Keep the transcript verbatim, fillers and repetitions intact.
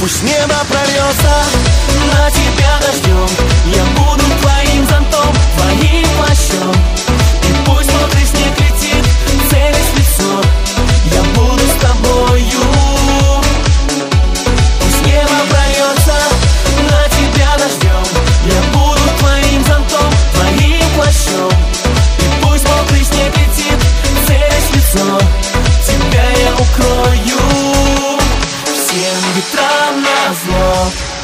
Пусть небо прольется на тебя дождем, я буду твоим зонтом, твоим плащом. И пусть мокрый снег летит, целясь в лицо, я буду с тобою. Пусть небо прольется на тебя дождем, я буду твоим зонтом, твоим плащом. И пусть мокрый снег летит, целясь в лицо, тебя я укрою всем ветрам назло.